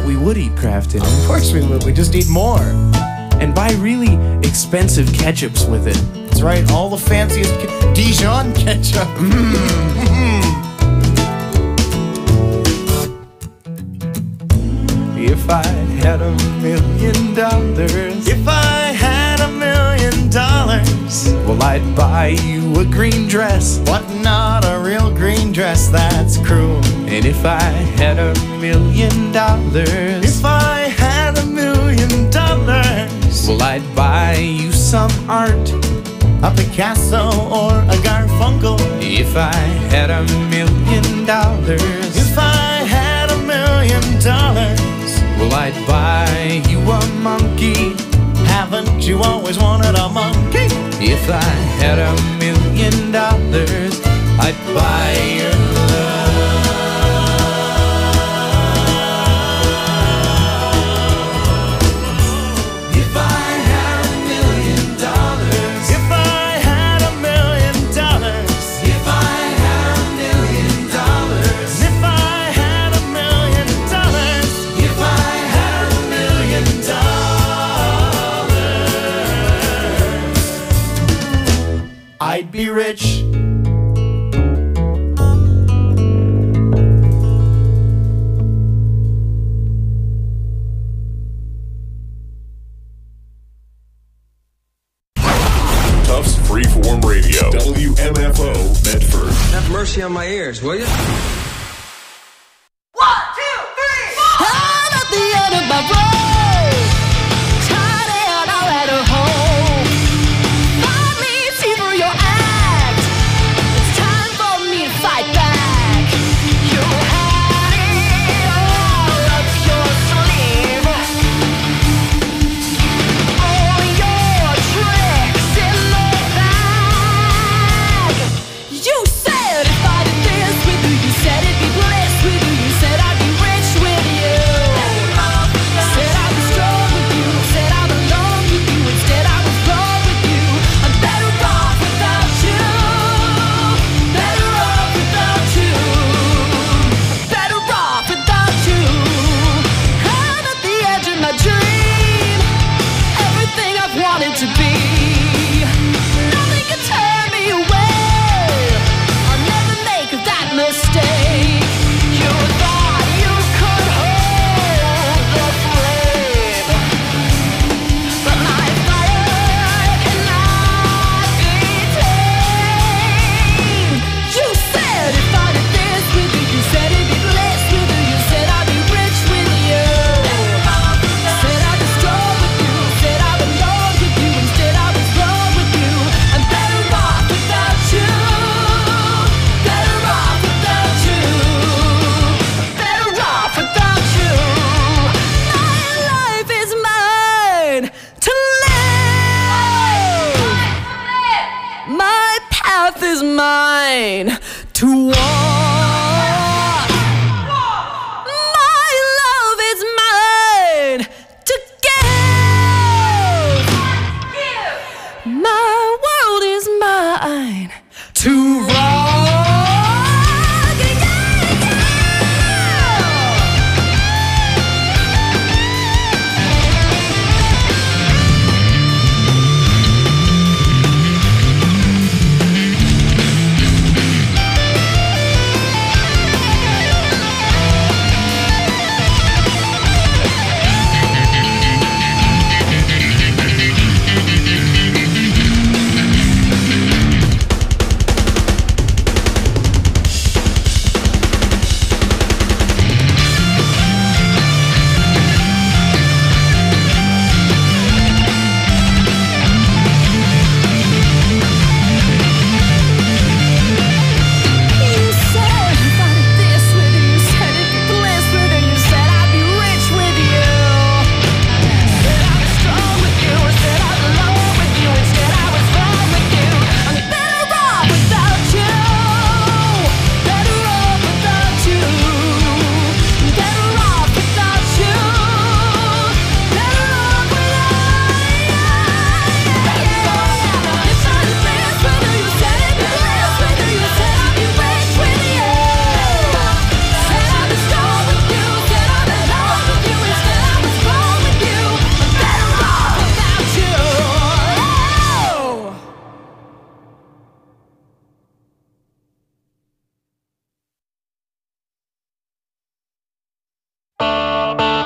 we would eat Kraft dinner. Of course we would. We just need more. And buy really expensive ketchups with it. That's right. All the fanciest Dijon ketchup. If I had $1 million, If I had $1 million, well, I'd buy you a green dress. but not a real green dress, that's cruel. And if I had $1 million, If I had $1 million, well, I'd buy you some art. a Picasso or a Garfunkel. If I had $1 million, If I had $1 million, well, I'd buy you a monkey. haven't you always wanted a monkey? If I had $1 million, I'd buy your love. If I had $1 million, If I had $1 million, if I had $1 million, if I had $1 million, if I had $1 million, I'd be rich. Tufts Freeform Radio. WMFO Medford. Have mercy on my ears, will you? I'm at the end of my road, tired out at home. Find me, see through your act. It's time for me to fight back. You had it all up your sleeve. All your tricks in the bag. You said if I did this with you, you said it'd be bliss with you. You said I'd be rich with you. Said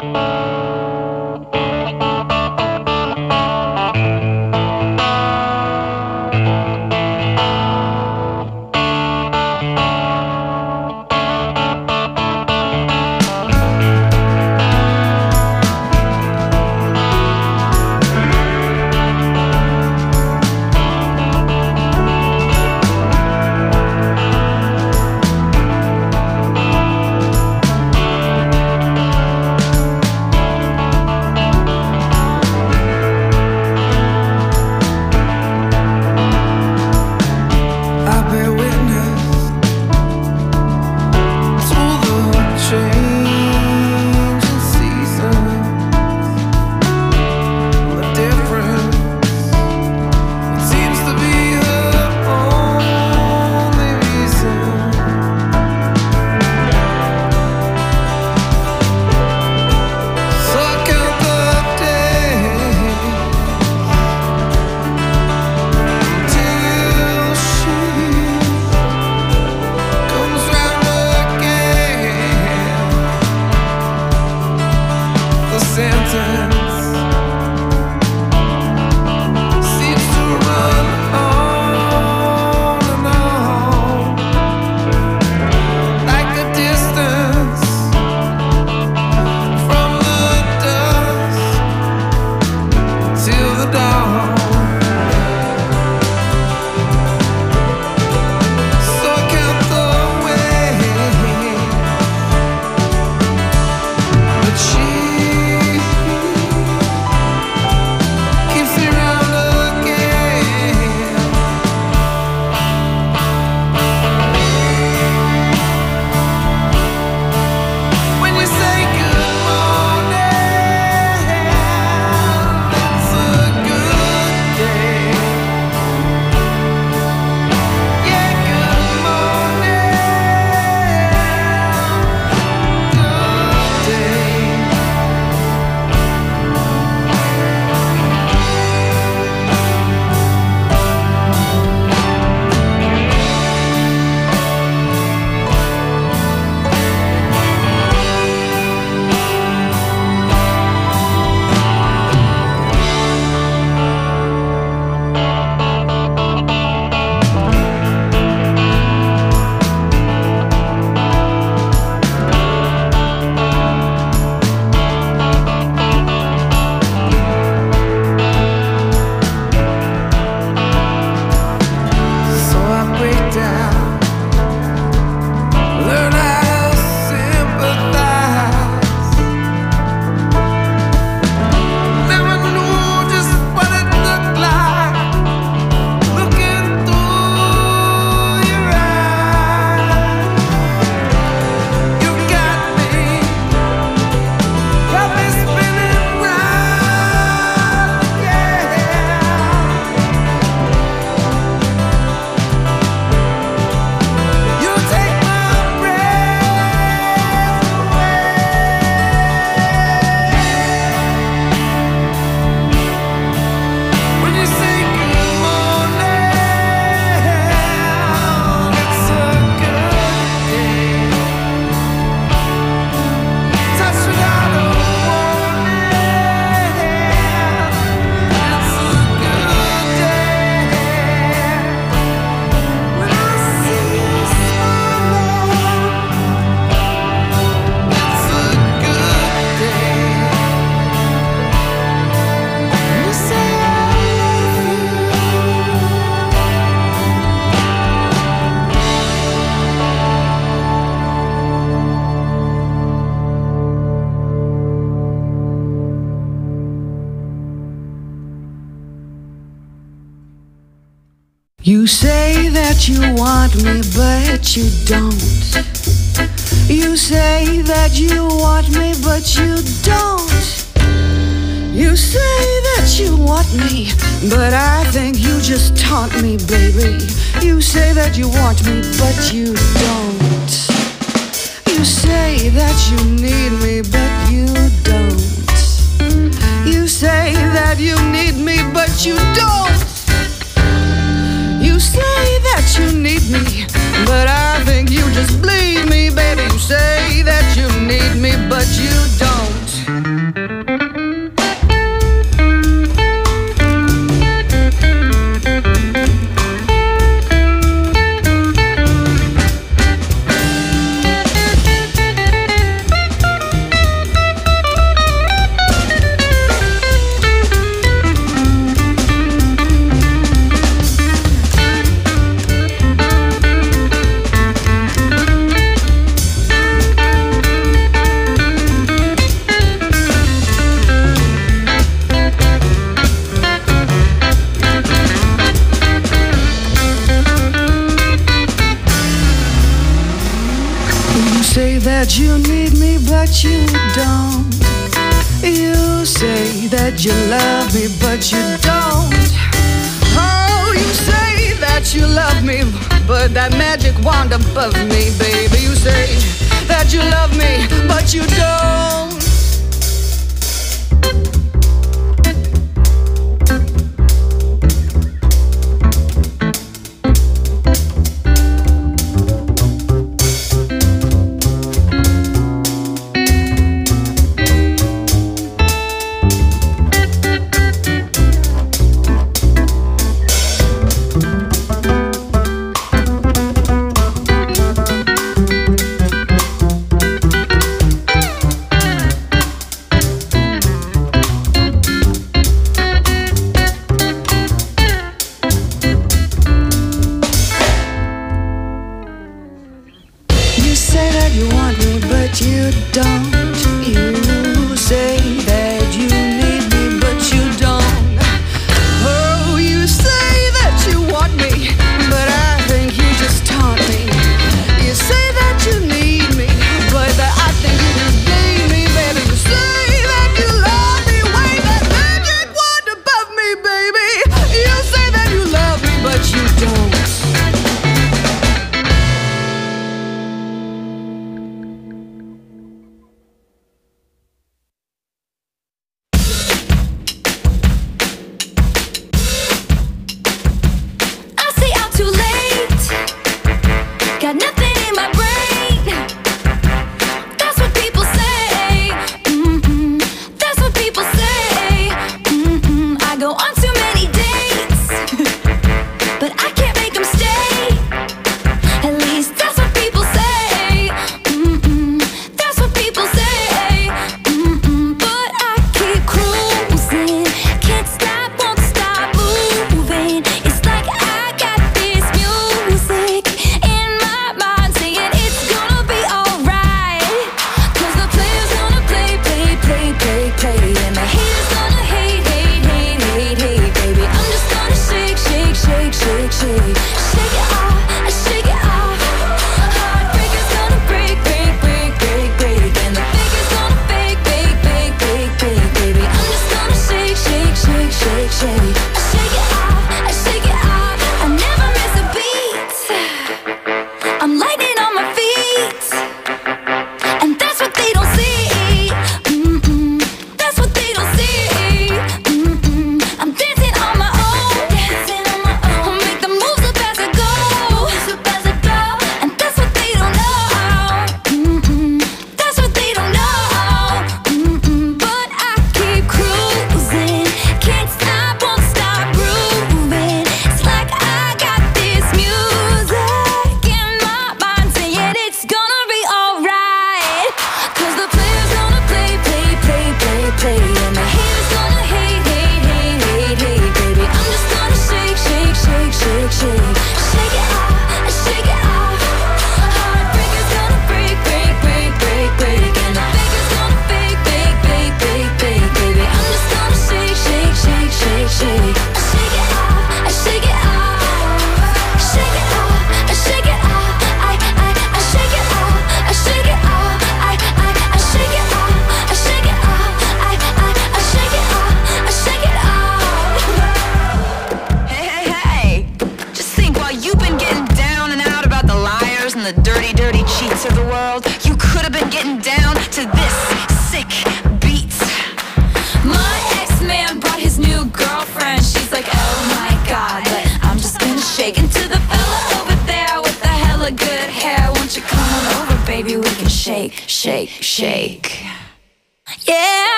You say that you want me, but you don't. You say that you want me, but you don't. You say that you want me, but I think you just taunt me, baby. You say that you want me, but you don't. You say that you need me, but you don't. You say that you need me, but you don't. You say that you need me, but I think you just bleed me, baby. You say that you need me, but you don't. that you need me, but you don't. You say that you love me, but you don't. Oh, you say that you love me, but that magic wand above me, baby. You say that you love me, but you don't.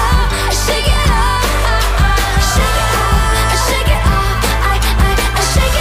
Shake it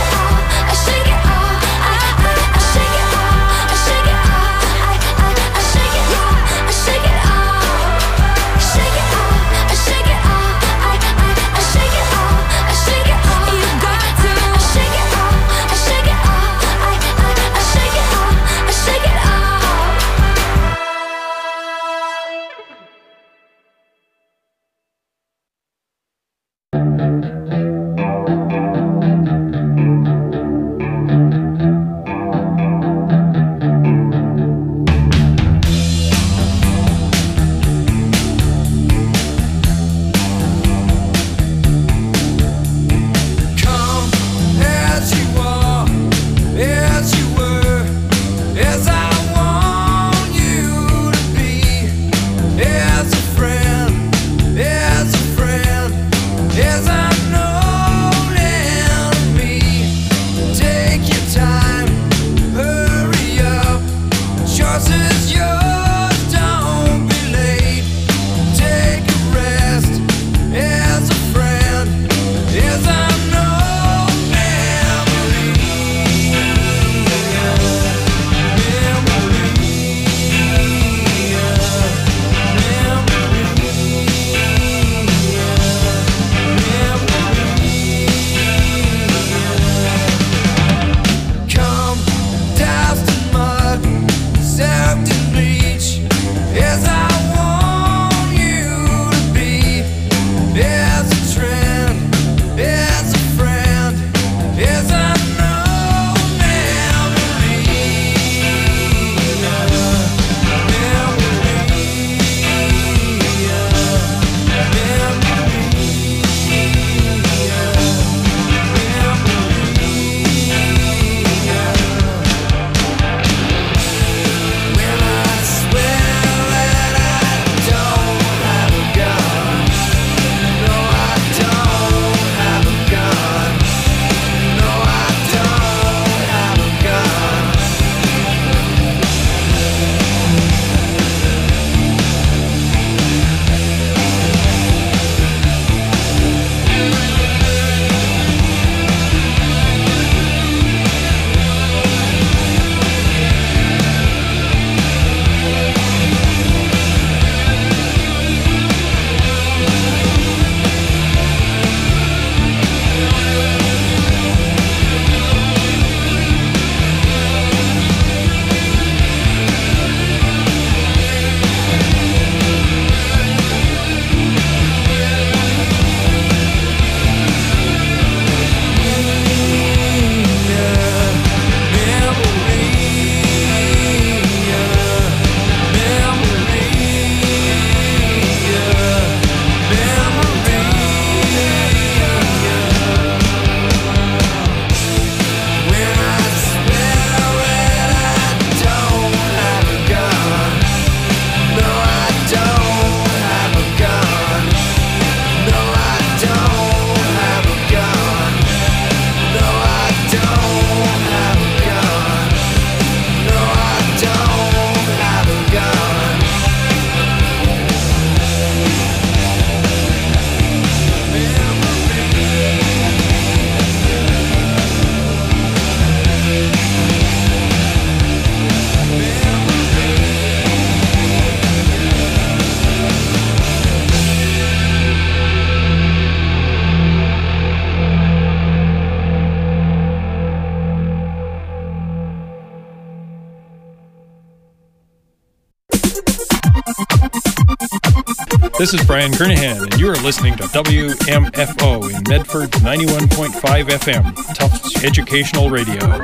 This is Brian Kernahan, and you are listening to WMFO in Medford's 91.5 FM, Tufts Educational Radio.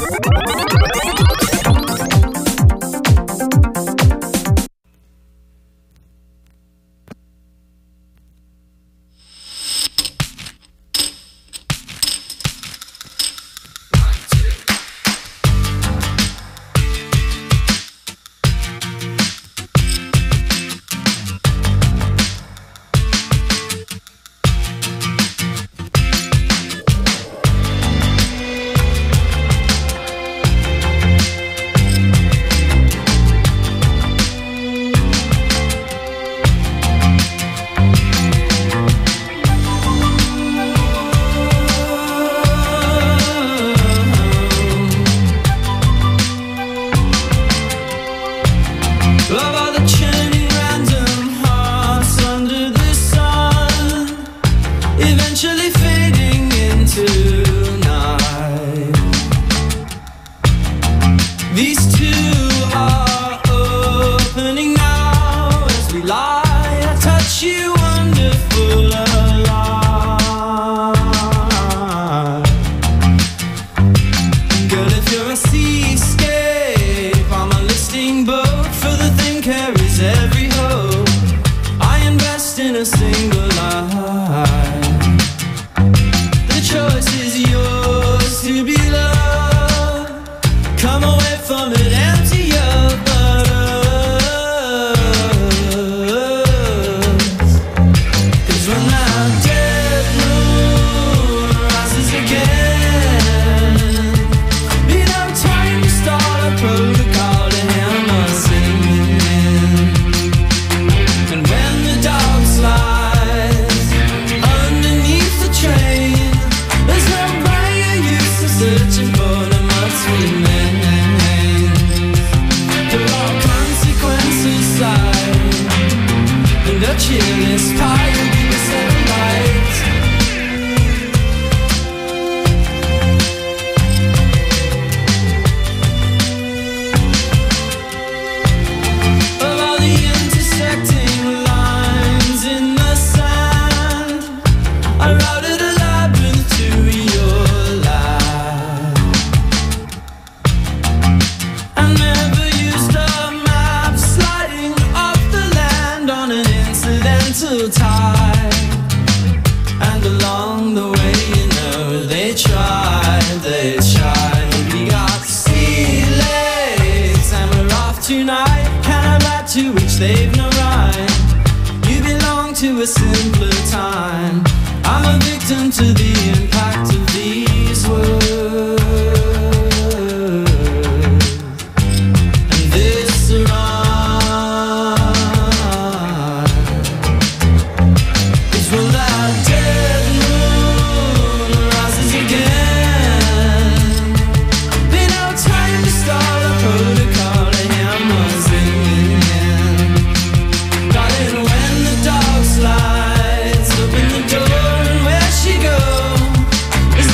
There's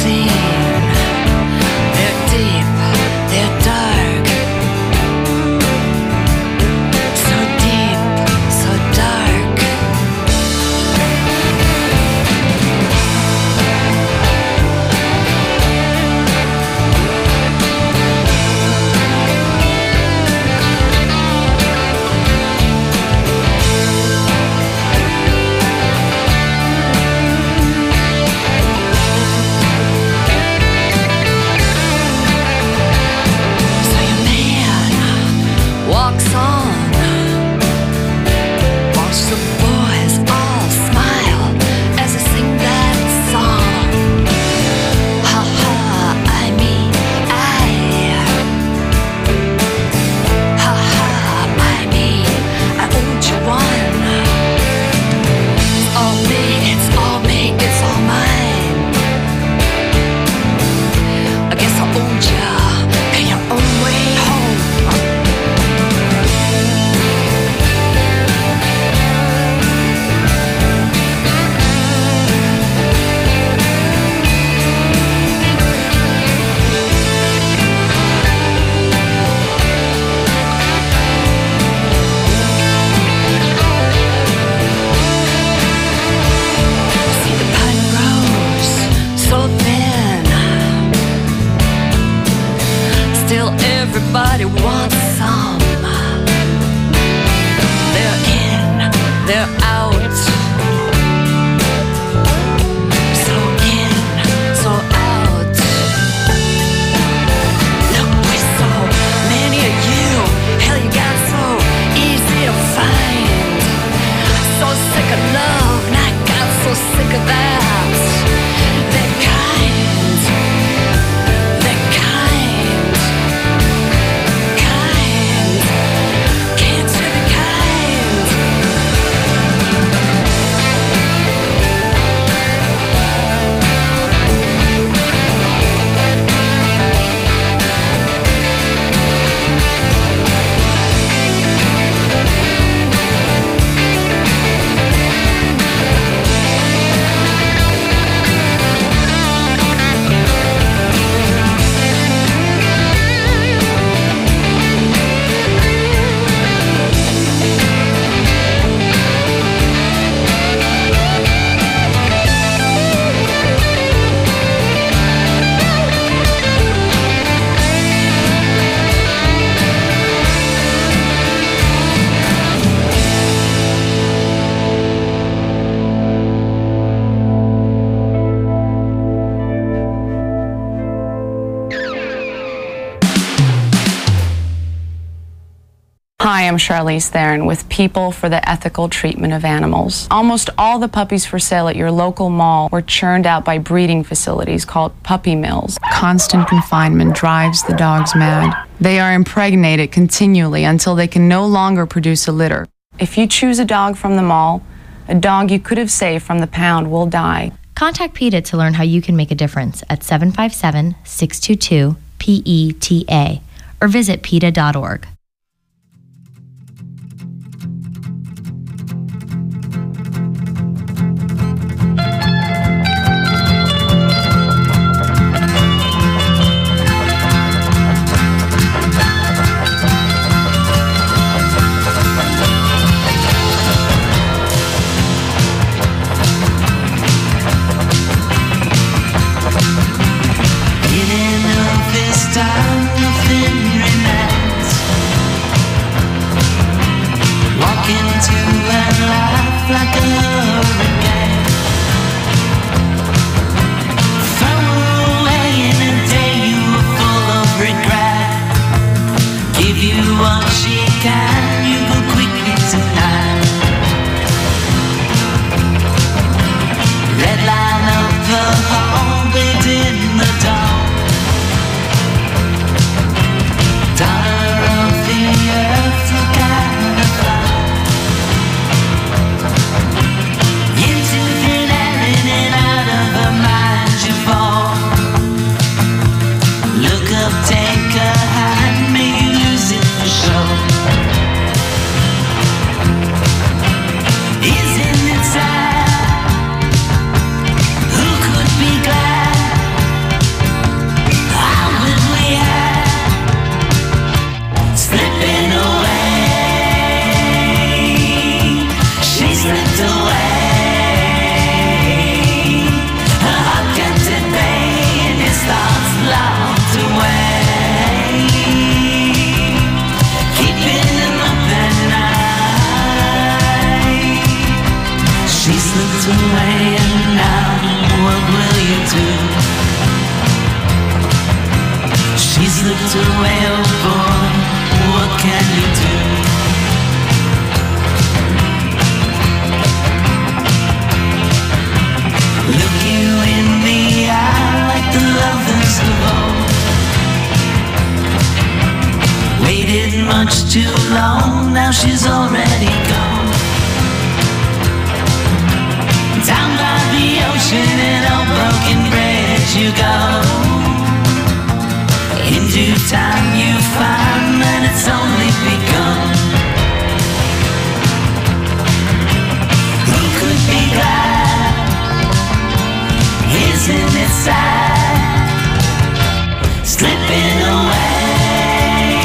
seen. They're deep, they're dark. So deep, so dark. So your man walks on. Watch the boys all smile as I sing that song. Ha ha, I mean I. Ha ha, I mean I owed you one. It's all me, it's all me, it's all mine. I guess I owed ya. Pay your own way home. See the pine grows so thin. Still everybody wants some. They're in, they're out. So in, so out. Look, we're so many of you. Hell, you got so easy to find. So sick of love, and I got so sick of that. They're kind. They're kind. Kind. Can't you be kind? Hi, I'm Charlize Theron with People for the Ethical Treatment of Animals. Almost all the puppies for sale at your local mall were churned out by breeding facilities called puppy mills. Constant confinement drives the dogs mad. They are impregnated continually until they can no longer produce a litter. If you choose a dog from the mall, a dog you could have saved from the pound will die. Contact PETA to learn how you can make a difference at 757-622-PETA or visit PETA.org. Getting off this time, nothing remains. She slipped away, oh boy, what can you do? Look you in the eye like the lovers of old. Waited much too long, now she's already gone. Down by the ocean in a broken bridge you go. In due time you find that it's only begun. Who could be glad? Isn't it sad? Slipping away.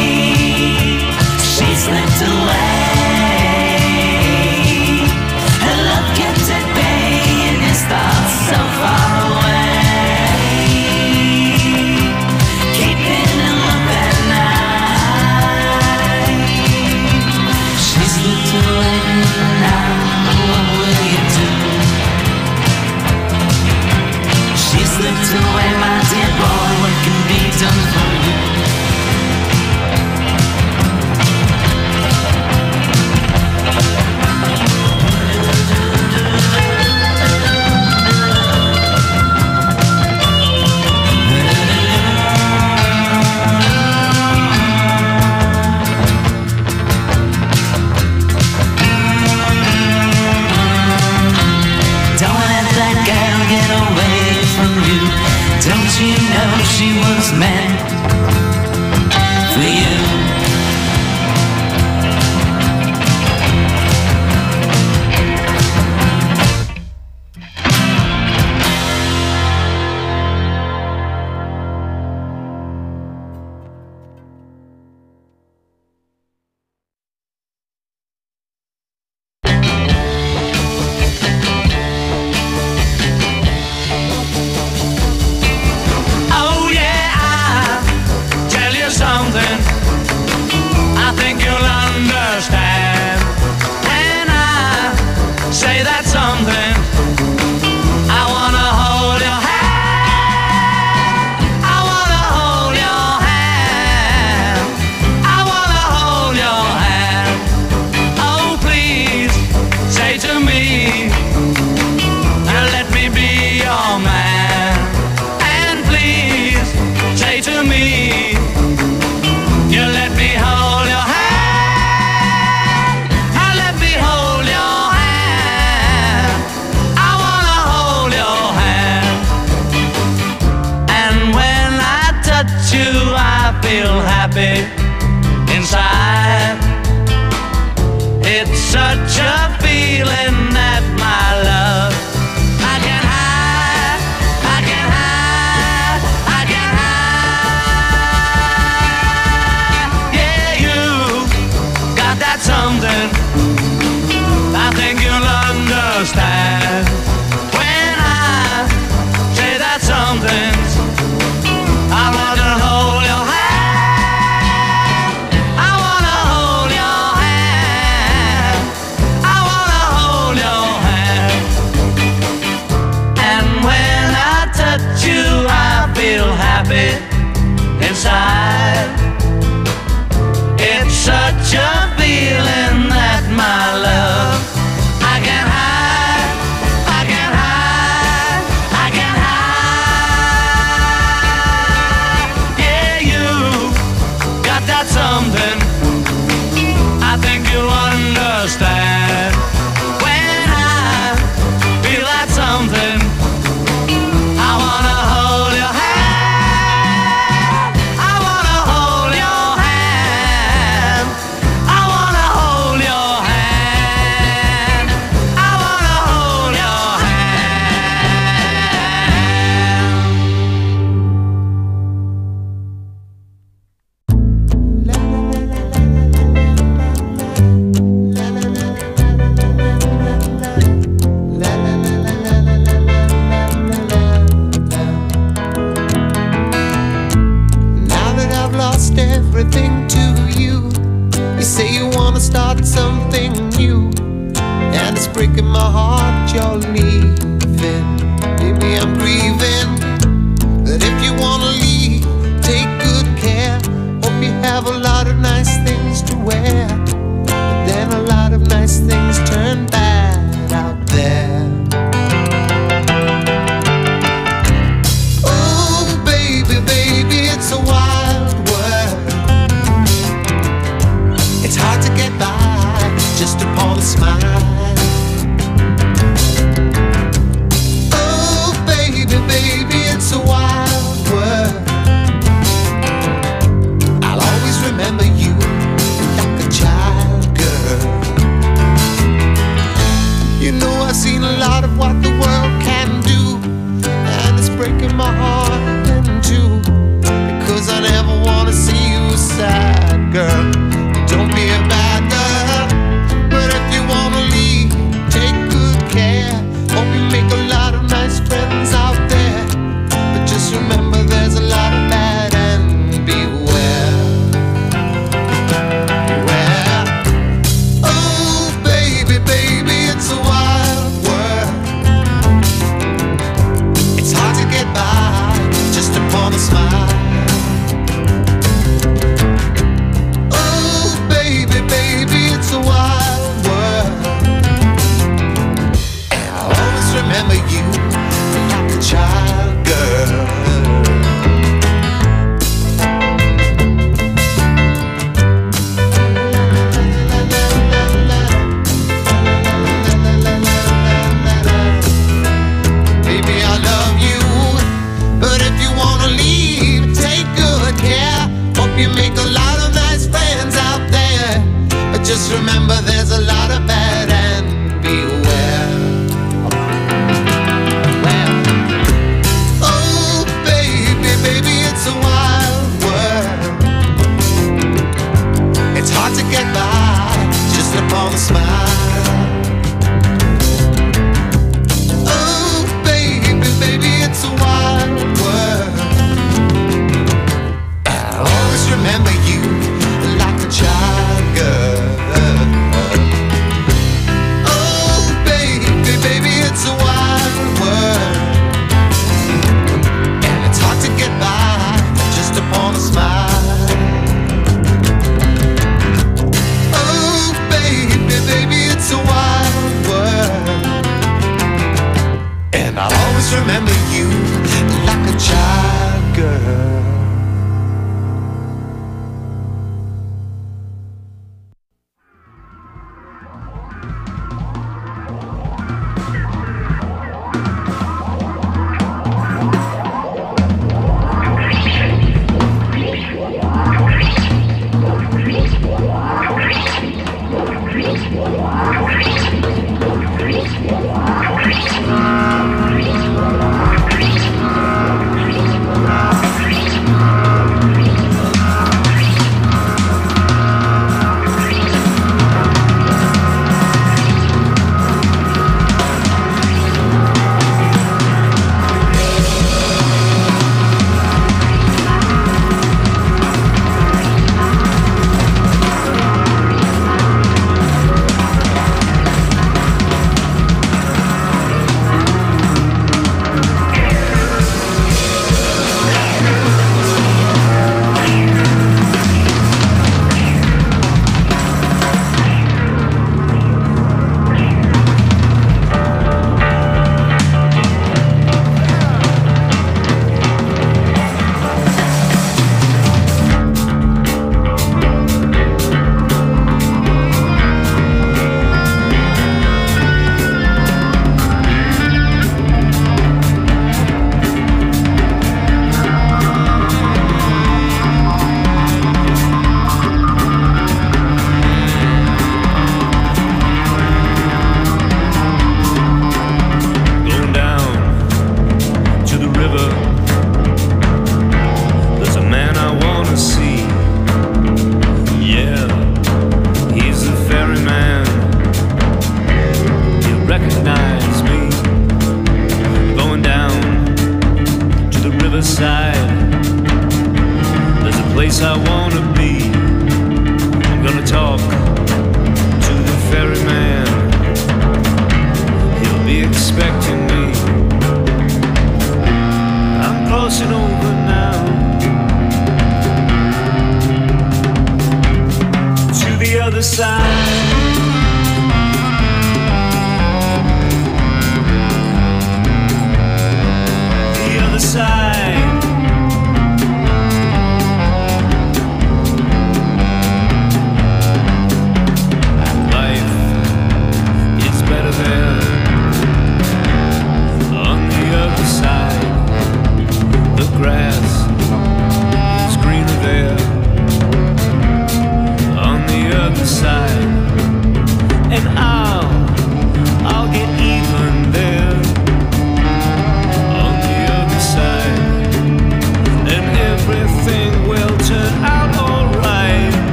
She slipped away. Her love kept at bay and his thoughts so far away. Keeping him up at night. She slipped away now, what will you do? She slipped away, my dear boy, what can be done for you? Don't let that girl get away from you. Don't you know she was meant for you? Oh yeah, I'll tell you something I think you'll understand. When I say that something, I wanna hold your hand. I wanna hold your hand. I wanna hold your hand. Oh please, say to me, let me be your man. And please, say to me, you let me hold your hand. Let me hold your hand. I wanna hold your hand. And when I touch you, I feel happy inside. It's such a feeling that my love I can hide, I can hide, I can hide. Yeah, you got that something I think you'll understand. When I say that something, I wanna hold your hand. I wanna hold your hand. I wanna hold your hand. And when I touch you, I feel happy inside. It's such a feeling that my love I can hide, I can hide, I can hide. Yeah, you got that something I think you'll understand. When I feel that something, I wanna hold your hand. I wanna hold your hand. I wanna hold your hand. I wanna hold your Now that I've lost everything to you, you say you wanna start something new, and it's breaking my heart you're leaving. Maybe I'm grieving, but if you wanna leave, take You make a lot of nice friends out there, but just remember there's a lot of bad and beware. Well, oh baby, baby, it's a wild world. It's hard to get by just upon a smile. Oh baby, baby, it's a wild world. I'll always remember you like a child girl. Oh baby, baby, it's a wild world, and it's hard to get by just upon a smile. Oh baby, baby, it's a wild world, and I'll always remember you like a child girl.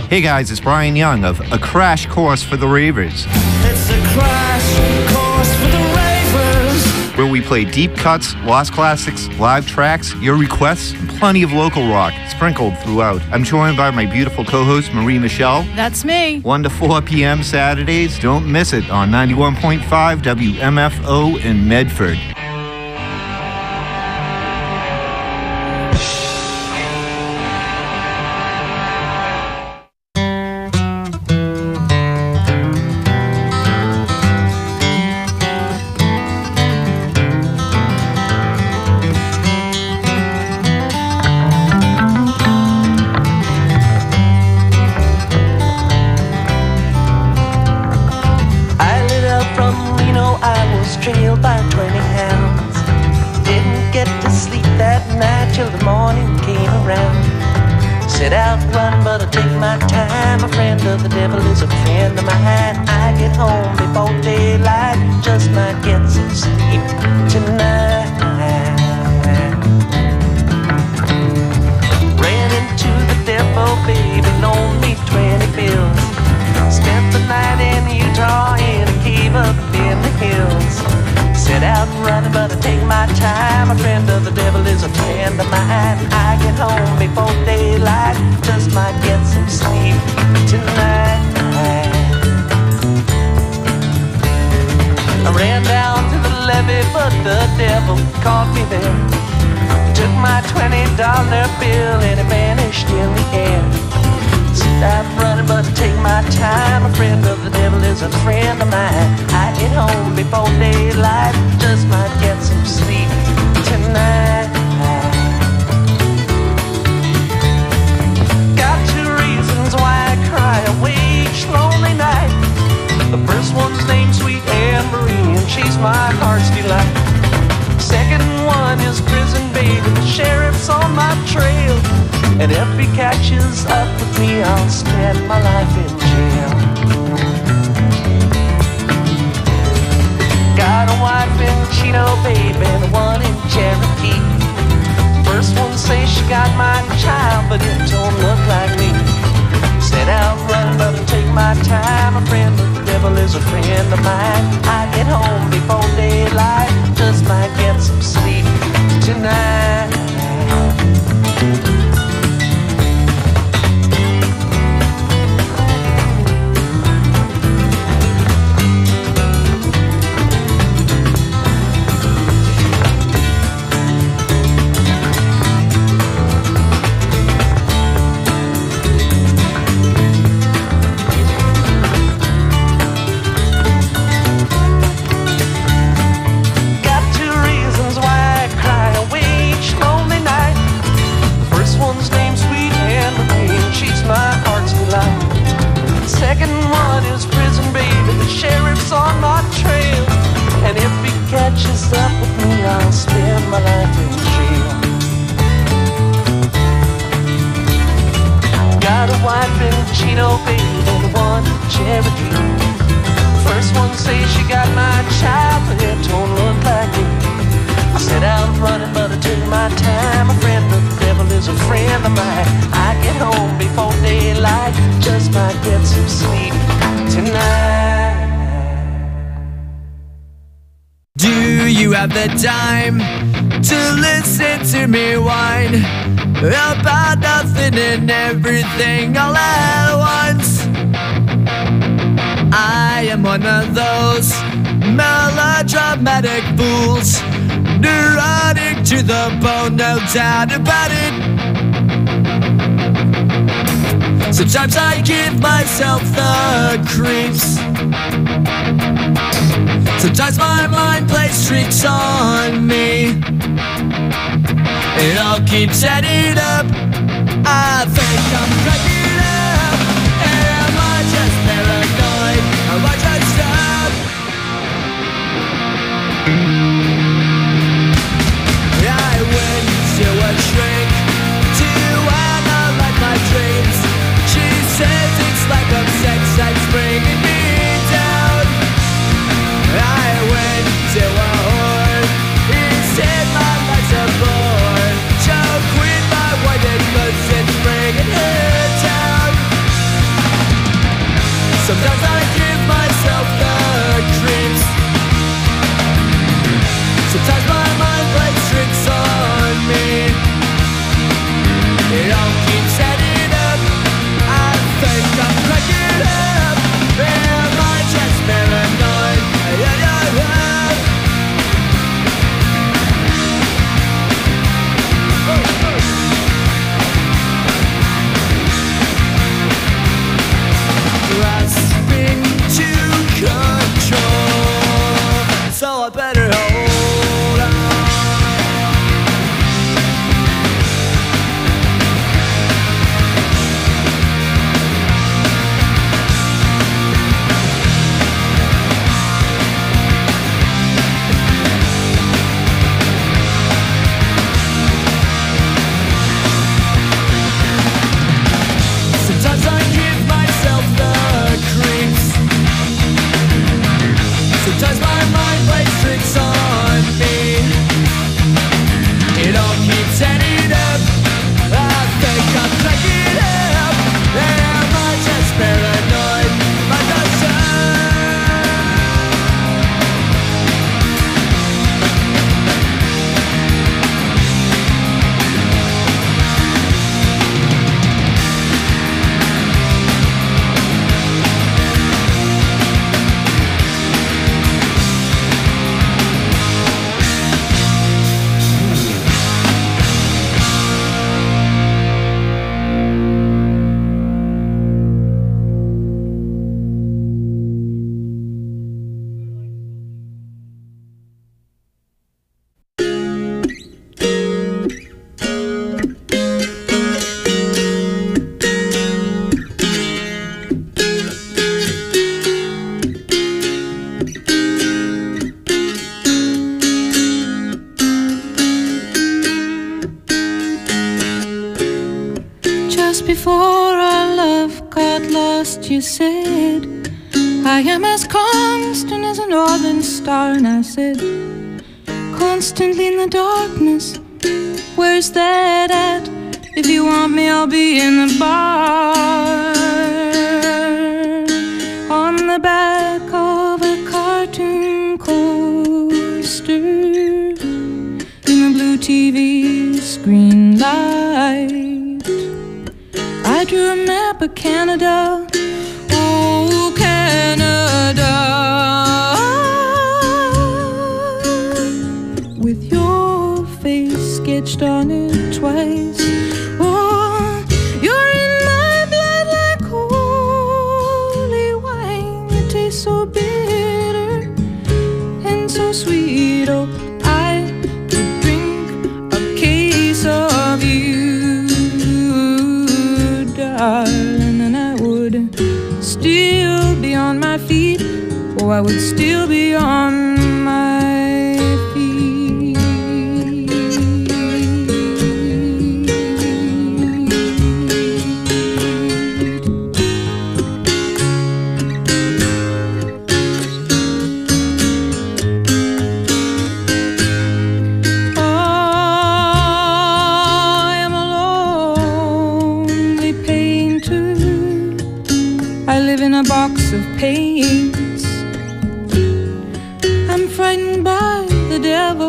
Hey guys, it's Brian Young of A Crash Course for the Ravers. It's a crash course for the ravers. Where we play deep cuts, lost classics, live tracks, your requests, and plenty of local rock sprinkled throughout. I'm joined by my beautiful co-host, Marie Michelle. That's me. 1 to 4 p.m. Saturdays. Don't miss it on 91.5 WMFO in Medford. Trailed by 20 hounds. Didn't get to sleep that night till the morning came around. Set out running, but I take my time. A friend of the devil is a friend of mine. I get home before daylight, just might get some sleep tonight. Ran into the devil, baby, loaned me 20 bills. Spent the night in Utah in a cave up in the hills. Set out running, but I take my time. A friend of the devil is a friend of mine. I get home before daylight, just might get some sleep tonight. I ran down to the levee, but the devil caught me there. Took my $20 bill and it vanished in the air. Stop running, but I take my time. A friend of the devil is a friend of mine. I get home before daylight, just might get some sleep tonight. Got 2 reasons why I cry away each lonely night. The first one's named Sweet Anne Marie, and she's my heart's delight. Second one is prison baby, the sheriff's on my trail. And if he catches up with me, I'll spend my life in jail. Got a wife in Chino, baby, and one in Cherokee. First one says she got my child, but it don't look like me. Set out running, but I take my time. A friend of the devil is a friend of mine. I get home before daylight, just might get some sleep tonight. Catches up with me, I'll spend my life in jail. Got a wife in Chino, baby, and one in Cherokee. First one says she got my child, but it don't look like it. I set out running, but I took my time. A friend of the devil is a friend of mine. I get home before daylight, just might get some sleep tonight. Do you have the time to listen to me whine about nothing and everything all at once? I am one of those melodramatic fools, neurotic to the bone, no doubt about it. Sometimes I give myself the creeps. Sometimes my mind plays tricks on me. It all keeps adding up. I think I'm cracking up. Am I just paranoid? Am I just up? I went to a shrink to analyze my dreams. She says it's like a sex that's bringing me down. I went to a whore. He said my life's a bore. So quit my wife because it's bringing her down. Just before our love got lost, you said, I am as constant as a northern star. And I said, constantly in the darkness, where's that at? If you want me, I'll be in the bar. On the back of a cartoon coaster, in the blue TV screen light, I drew a map of Canada. Oh, Canada, with your face sketched on it twice. Oh, you're in my blood like holy wine. It tastes so bitter and so sweet. Oh, I could drink a case of you, darling, and I would still be on my feet. Oh, I would still be on my feet. Oh, I am a lonely painter. I live in a box of paint.